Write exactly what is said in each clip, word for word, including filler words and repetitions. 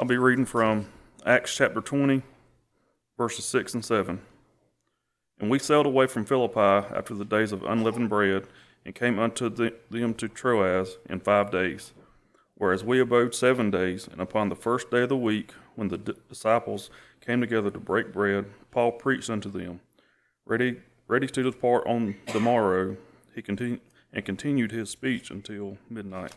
I'll be reading from Acts chapter twenty, verses six and seven. And we sailed away from Philippi after the days of unleavened bread, and came unto the, them to Troas in five days. Whereas we abode seven days, and upon the first day of the week, when the d- disciples came together to break bread, Paul preached unto them. Ready, ready to depart on the morrow, he continued and continued his speech until midnight.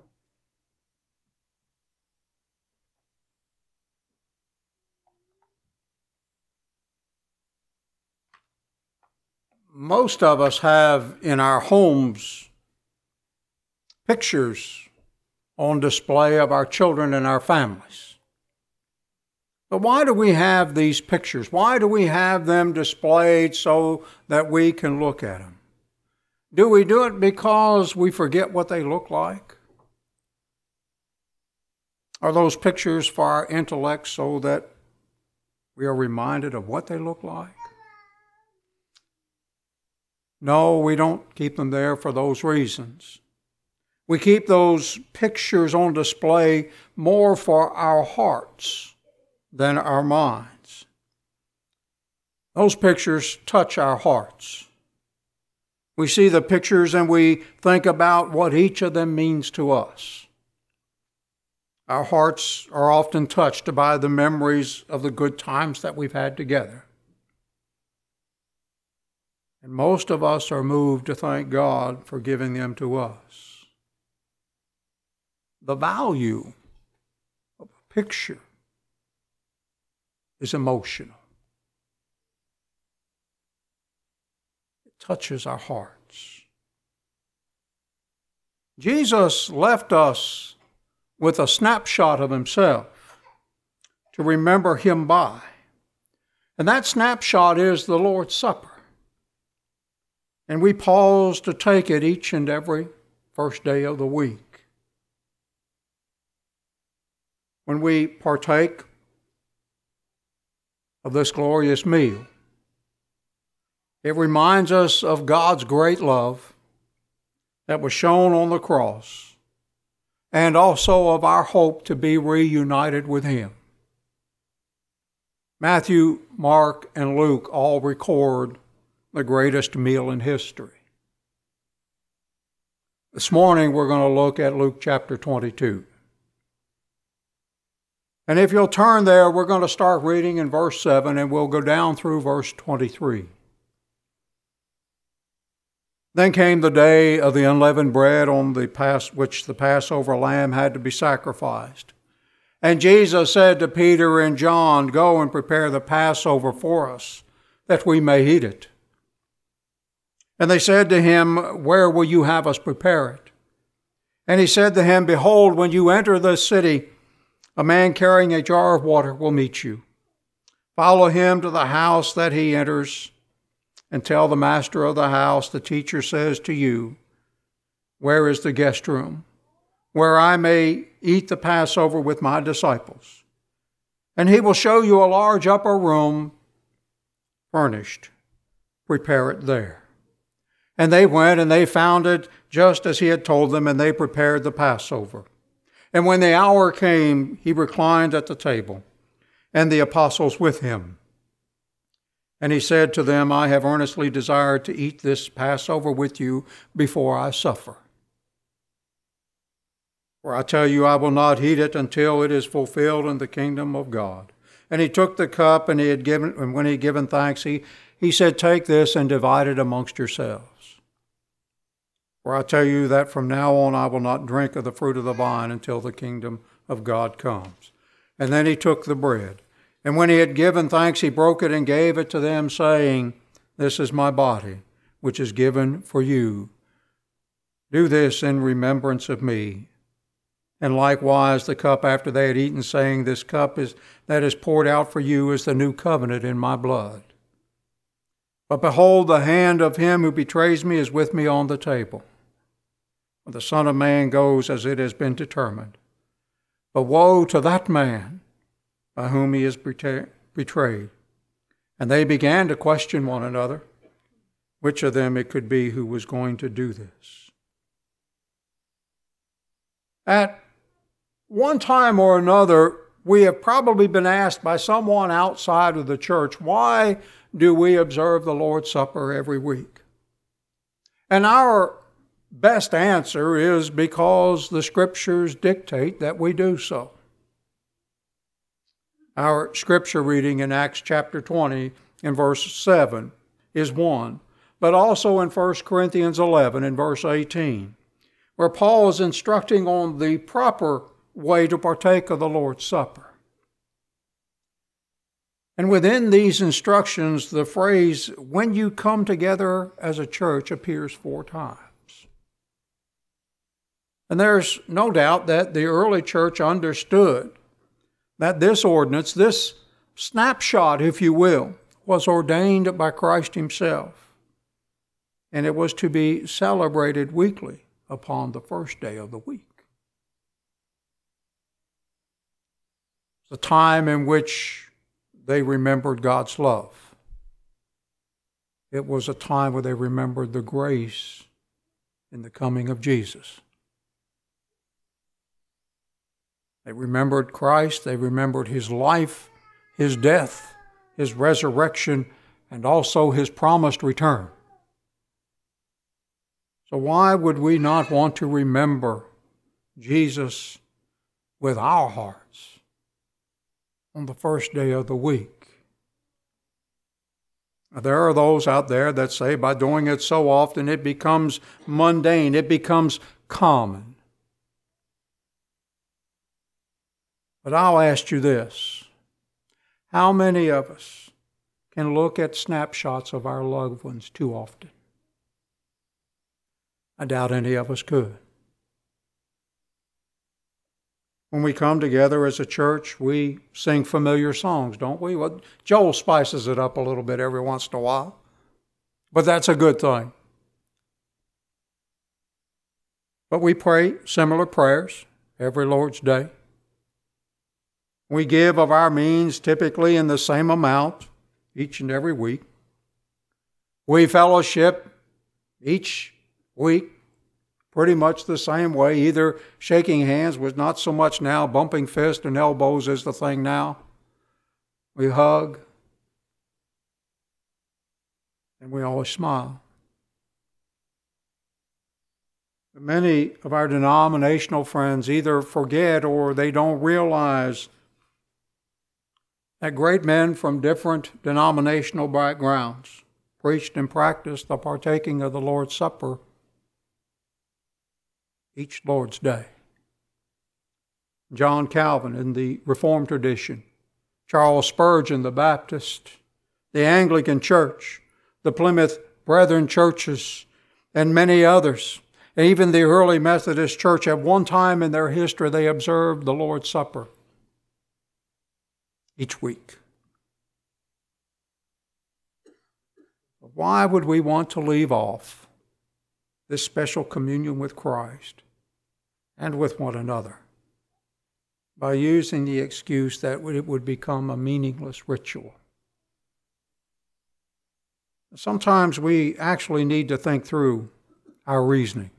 Most of us have in our homes pictures on display of our children and our families. But why do we have these pictures? Why do we have them displayed so that we can look at them? Do we do it because we forget what they look like? Are those pictures for our intellect so that we are reminded of what they look like? No, we don't keep them there for those reasons. We keep those pictures on display more for our hearts than our minds. Those pictures touch our hearts. We see the pictures and we think about what each of them means to us. Our hearts are often touched by the memories of the good times that we've had together. And most of us are moved to thank God for giving them to us. The value of a picture is emotional. It touches our hearts. Jesus left us with a snapshot of himself to remember him by. And that snapshot is the Lord's Supper. And we pause to take it each and every first day of the week. When we partake of this glorious meal, it reminds us of God's great love that was shown on the cross, and also of our hope to be reunited with him. Matthew, Mark, and Luke all record the greatest meal in history. This morning we're going to look at Luke chapter twenty-two. And if you'll turn there, we're going to start reading in verse seven and we'll go down through verse twenty-three. Then came the day of the unleavened bread on the Pass, which the Passover lamb had to be sacrificed. And Jesus said to Peter and John, "Go and prepare the Passover for us, that we may eat it." And they said to him, "Where will you have us prepare it?" And he said to him, "Behold, when you enter the city, a man carrying a jar of water will meet you. Follow him to the house that he enters, and tell the master of the house, the teacher says to you, where is the guest room, where I may eat the Passover with my disciples? And he will show you a large upper room furnished. Prepare it there." And they went and they found it just as he had told them, and they prepared the Passover. And when the hour came, he reclined at the table, and the apostles with him. And he said to them, "I have earnestly desired to eat this Passover with you before I suffer. For I tell you, I will not eat it until it is fulfilled in the kingdom of God." And he took the cup, and he had given, and when he had given thanks, he, he said, "Take this and divide it amongst yourselves. For I tell you that from now on I will not drink of the fruit of the vine until the kingdom of God comes." And then he took the bread. And when he had given thanks, he broke it and gave it to them, saying, "This is my body, which is given for you. Do this in remembrance of me." And likewise the cup after they had eaten, saying, "This cup is that is poured out for you is the new covenant in my blood. But behold, the hand of him who betrays me is with me on the table. For the Son of Man goes as it has been determined. But woe to that man by whom he is betrayed." And they began to question one another, which of them it could be who was going to do this. At one time or another, we have probably been asked by someone outside of the church, why do we observe the Lord's Supper every week? And our best answer is because the Scriptures dictate that we do so. Our scripture reading in Acts chapter twenty in verse seven is one, but also in First Corinthians eleven in verse eighteen, where Paul is instructing on the proper way to partake of the Lord's Supper. And within these instructions, the phrase, when you come together as a church, appears four times. And there's no doubt that the early church understood that this ordinance, this snapshot, if you will, was ordained by Christ Himself. And it was to be celebrated weekly upon the first day of the week. The time in which they remembered God's love. It was a time where they remembered the grace in the coming of Jesus. They remembered Christ, they remembered His life, His death, His resurrection, and also His promised return. So why would we not want to remember Jesus with our hearts on the first day of the week? Now, there are those out there that say by doing it so often it becomes mundane, it becomes common. But I'll ask you this. How many of us can look at snapshots of our loved ones too often? I doubt any of us could. When we come together as a church, we sing familiar songs, don't we? Well, Joel spices it up a little bit every once in a while, but that's a good thing. But we pray similar prayers every Lord's Day. We give of our means typically in the same amount each and every week. We fellowship each week pretty much the same way. Either shaking hands was not so much now, bumping fists and elbows is the thing now. We hug. And we always smile. But many of our denominational friends either forget or they don't realize that great men from different denominational backgrounds preached and practiced the partaking of the Lord's Supper each Lord's Day. John Calvin in the Reformed tradition, Charles Spurgeon the Baptist, the Anglican Church, the Plymouth Brethren churches, and many others. And even the early Methodist Church, at one time in their history, they observed the Lord's Supper each week. Why would we want to leave off this special communion with Christ and with one another by using the excuse that it would become a meaningless ritual? Sometimes we actually need to think through our reasoning.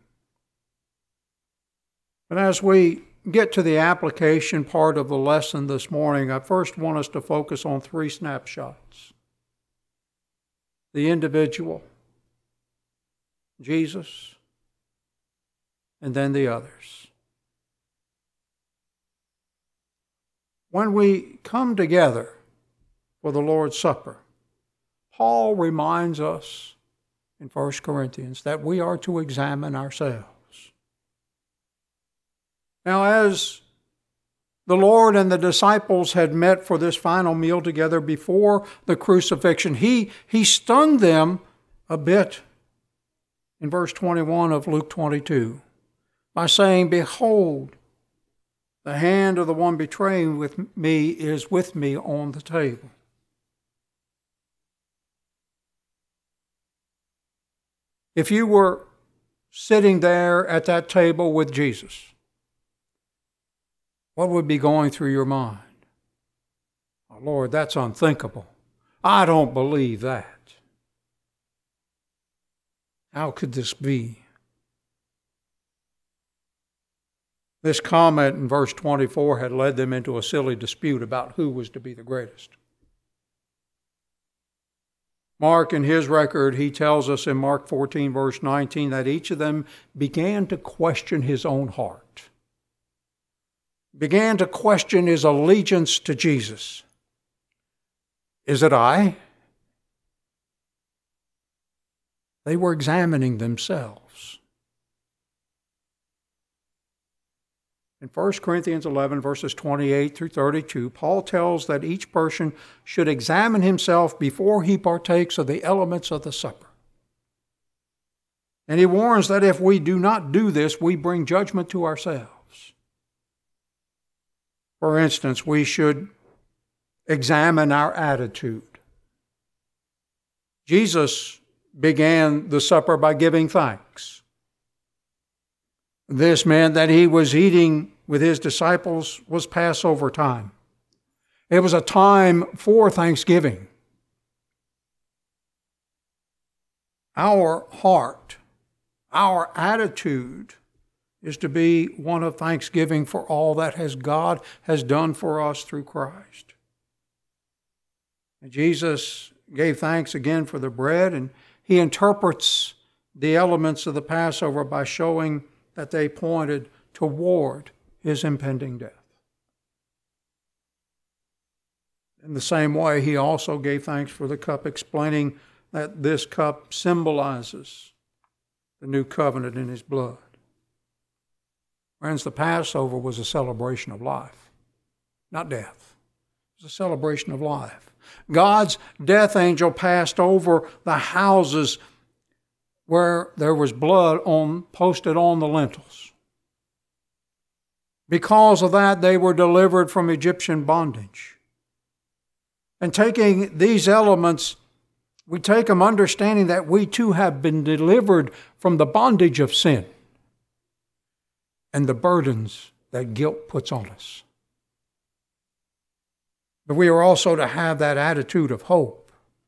But as we get to the application part of the lesson this morning, I first want us to focus on three snapshots. The individual, Jesus, and then the others. When we come together for the Lord's Supper, Paul reminds us in First Corinthians that we are to examine ourselves. Now, as the Lord and the disciples had met for this final meal together before the crucifixion, He, he stunned them a bit in verse twenty-one of Luke twenty-two by saying, "Behold, the hand of the one betraying with me is with me on the table." If you were sitting there at that table with Jesus, what would be going through your mind? Oh, Lord, that's unthinkable. I don't believe that. How could this be? This comment in verse twenty-four had led them into a silly dispute about who was to be the greatest. Mark, in his record, he tells us in Mark fourteen, verse nineteen, that each of them began to question his own heart, began to question his allegiance to Jesus. Is it I? They were examining themselves. In First Corinthians eleven, verses twenty-eight through thirty-two, Paul tells that each person should examine himself before he partakes of the elements of the supper. And he warns that if we do not do this, we bring judgment to ourselves. For instance, we should examine our attitude. Jesus began the supper by giving thanks. This meant that he was eating with his disciples was Passover time. It was a time for thanksgiving. Our heart, our attitude is to be one of thanksgiving for all that has God has done for us through Christ. And Jesus gave thanks again for the bread, and he interprets the elements of the Passover by showing that they pointed toward his impending death. In the same way, he also gave thanks for the cup, explaining that this cup symbolizes the new covenant in his blood. Friends, the Passover was a celebration of life, not death. It was a celebration of life. God's death angel passed over the houses where there was blood on, posted on the lintels. Because of that, they were delivered from Egyptian bondage. And taking these elements, we take them understanding that we too have been delivered from the bondage of sin and the burdens that guilt puts on us. But we are also to have that attitude of hope.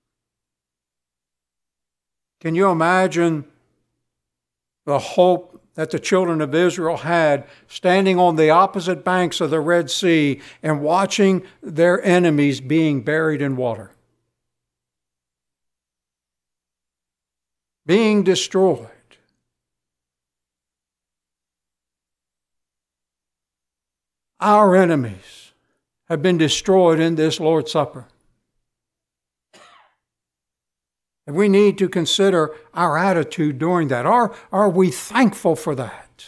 Can you imagine the hope that the children of Israel had standing on the opposite banks of the Red Sea and watching their enemies being buried in water, being destroyed? Our enemies have been destroyed in this Lord's Supper. And we need to consider our attitude during that. Are, are we thankful for that?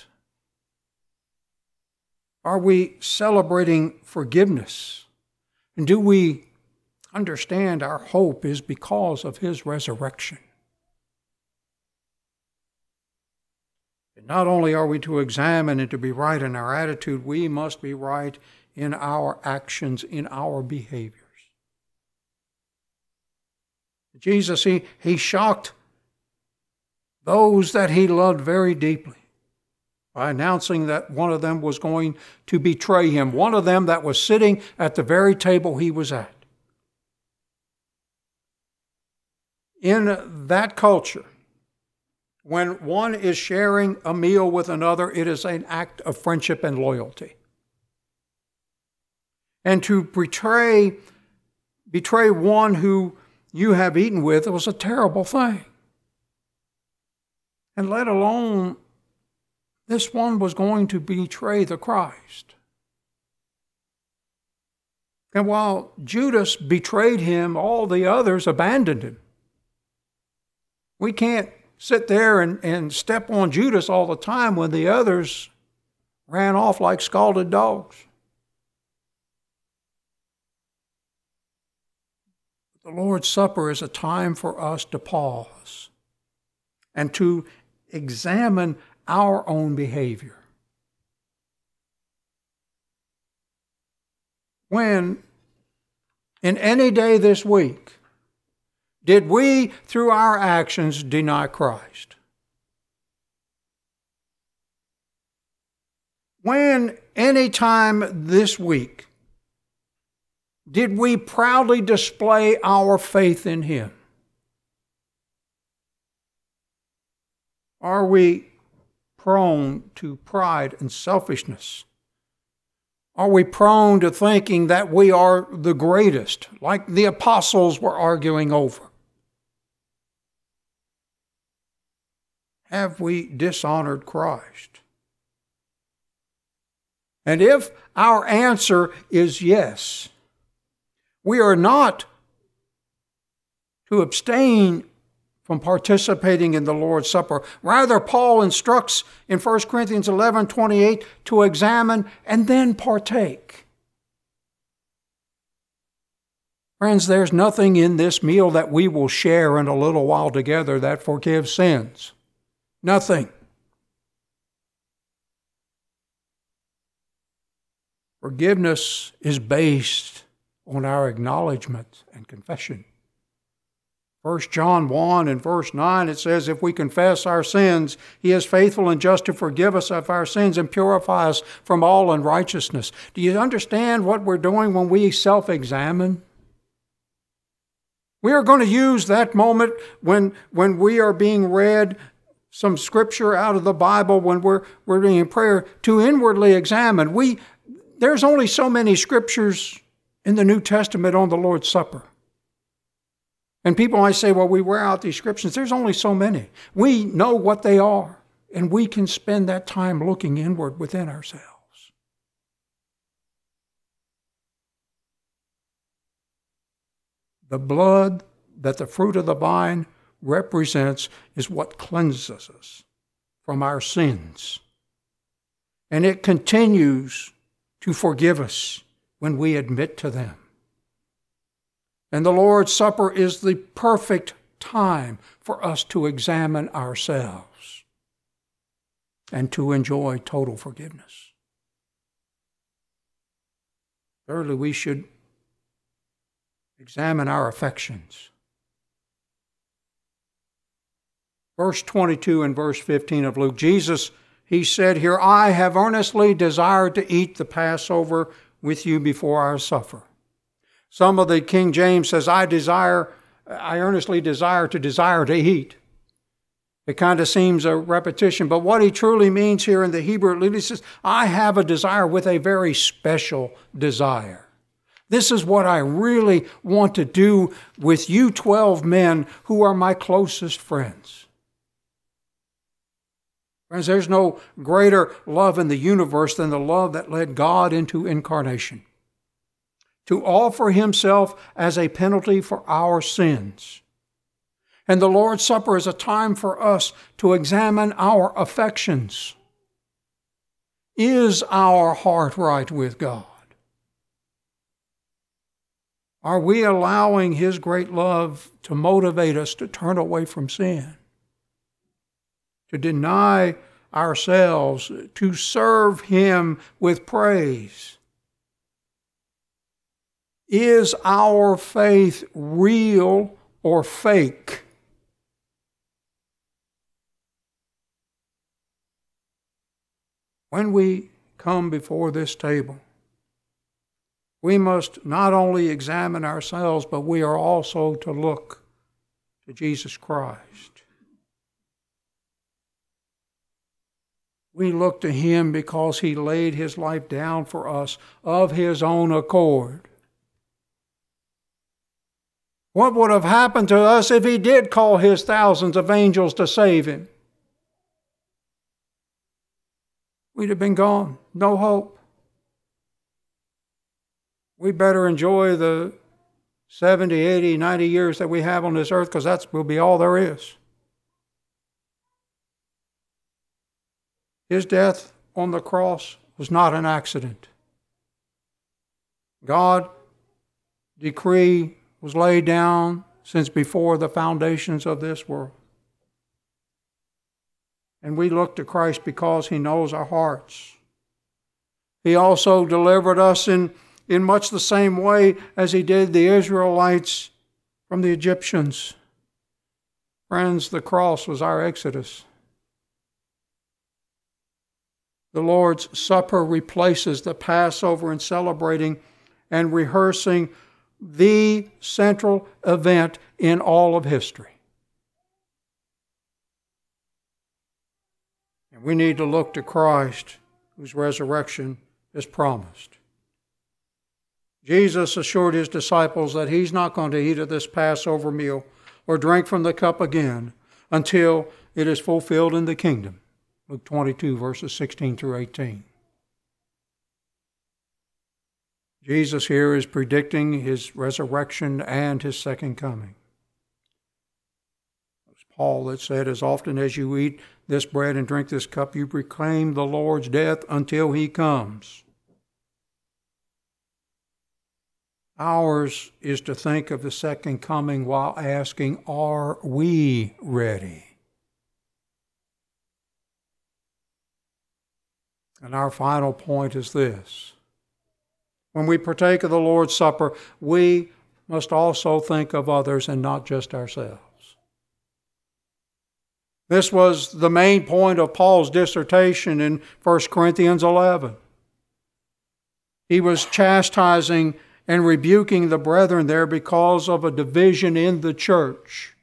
Are we celebrating forgiveness? And do we understand our hope is because of his resurrection? And not only are we to examine and to be right in our attitude, we must be right in our actions, in our behavior. Jesus, he, he shocked those that he loved very deeply by announcing that one of them was going to betray him, one of them that was sitting at the very table he was at. In that culture, when one is sharing a meal with another, it is an act of friendship and loyalty. And to betray, betray one who you have eaten with, it was a terrible thing. And let alone, this one was going to betray the Christ. And while Judas betrayed him, all the others abandoned him. We can't sit there and, and step on Judas all the time when the others ran off like scalded dogs. The Lord's Supper is a time for us to pause and to examine our own behavior. When, in any day this week, did we, through our actions, deny Christ? When, any time this week, did we proudly display our faith in him? Are we prone to pride and selfishness? Are we prone to thinking that we are the greatest, like the apostles were arguing over? Have we dishonored Christ? And if our answer is yes, we are not to abstain from participating in the Lord's Supper. Rather, Paul instructs in First Corinthians eleven twenty-eight to examine and then partake. Friends, there's nothing in this meal that we will share in a little while together that forgives sins. Nothing. Forgiveness is based on our acknowledgement and confession. First John one and verse nine, it says, if we confess our sins, He is faithful and just to forgive us of our sins and purify us from all unrighteousness. Do you understand what we're doing when we self-examine? We are going to use that moment when, when we are being read some scripture out of the Bible, when we're, we're doing prayer, to inwardly examine. We, there's only so many scriptures in the New Testament on the Lord's Supper. And people might say, well, we wear out these scriptures. There's only so many. We know what they are, and we can spend that time looking inward within ourselves. The blood that the fruit of the vine represents is what cleanses us from our sins. And it continues to forgive us when we admit to them. And the Lord's Supper is the perfect time for us to examine ourselves and to enjoy total forgiveness. Thirdly, we should examine our affections. Verse twenty-two and verse fifteen of Luke, Jesus, He said here, I have earnestly desired to eat the Passover with you before I suffer. Some of the King James says, I desire, I earnestly desire to desire to eat. It kind of seems a repetition, but what he truly means here in the Hebrew, he says, I have a desire with a very special desire. This is what I really want to do with you twelve men who are my closest friends. Friends, there's no greater love in the universe than the love that led God into incarnation, to offer Himself as a penalty for our sins. And the Lord's Supper is a time for us to examine our affections. Is our heart right with God? Are we allowing His great love to motivate us to turn away from sin, to deny ourselves, to serve Him with praise? Is our faith real or fake? When we come before this table, we must not only examine ourselves, but we are also to look to Jesus Christ. We look to Him because He laid His life down for us of His own accord. What would have happened to us if He did call His thousands of angels to save Him? We'd have been gone. No hope. We better enjoy the seventy, eighty, ninety years that we have on this earth, because that will be all there is. His death on the cross was not an accident. God's decree was laid down since before the foundations of this world. And we look to Christ because He knows our hearts. He also delivered us in, in much the same way as He did the Israelites from the Egyptians. Friends, the cross was our exodus. The Lord's Supper replaces the Passover in celebrating and rehearsing the central event in all of history. And we need to look to Christ, whose resurrection is promised. Jesus assured his disciples that he's not going to eat of this Passover meal or drink from the cup again until it is fulfilled in the kingdom. Luke twenty-two, verses sixteen through eighteen. Jesus here is predicting his resurrection and his second coming. It was Paul that said, as often as you eat this bread and drink this cup, you proclaim the Lord's death until he comes. Ours is to think of the second coming while asking, are we ready? And our final point is this. When we partake of the Lord's Supper, we must also think of others and not just ourselves. This was the main point of Paul's dissertation in First Corinthians eleven. He was chastising and rebuking the brethren there because of a division in the church.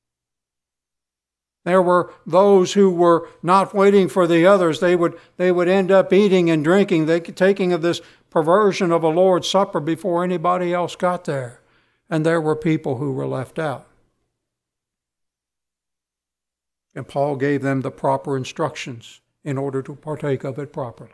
There were those who were not waiting for the others. They would, they would end up eating and drinking, they, taking of this perversion of a Lord's Supper before anybody else got there. And there were people who were left out. And Paul gave them the proper instructions in order to partake of it properly.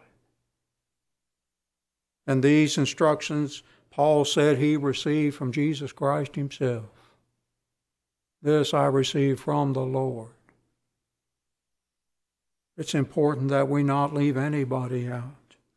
And these instructions, Paul said he received from Jesus Christ himself. This I received from the Lord. It's important that we not leave anybody out.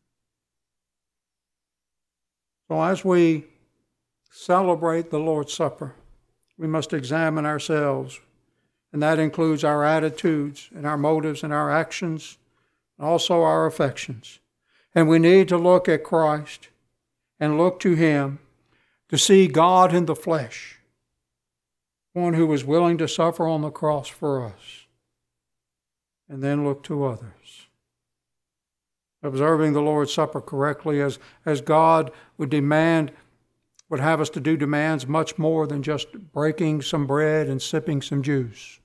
So as we celebrate the Lord's Supper, we must examine ourselves, and that includes our attitudes and our motives and our actions, and also our affections. And we need to look at Christ and look to him to see God in the flesh, one who was willing to suffer on the cross for us, and then look to others. Observing the Lord's Supper correctly as, as God would demand, would have us to do demands much more than just breaking some bread and sipping some juice.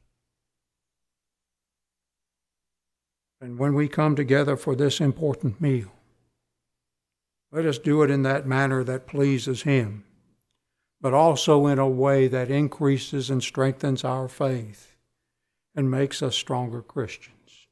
And when we come together for this important meal, let us do it in that manner that pleases him, but also in a way that increases and strengthens our faith and makes us stronger Christians.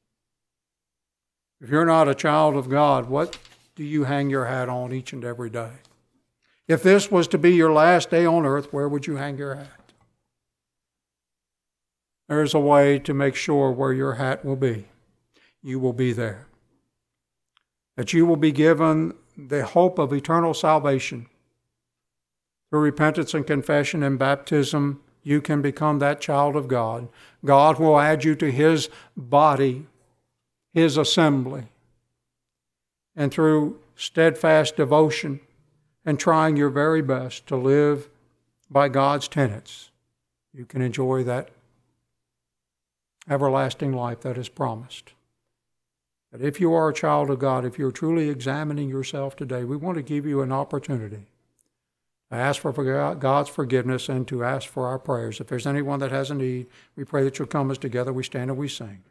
If you're not a child of God, what do you hang your hat on each and every day? If this was to be your last day on earth, where would you hang your hat? There's a way to make sure where your hat will be. You will be there. That you will be given the hope of eternal salvation. Through repentance and confession and baptism, you can become that child of God. God will add you to his body, his assembly. And through steadfast devotion and trying your very best to live by God's tenets, you can enjoy that everlasting life that is promised. But if you are a child of God, if you're truly examining yourself today, we want to give you an opportunity to ask for God's forgiveness and to ask for our prayers. If there's anyone that has a need, we pray that you'll come as together we stand and we sing.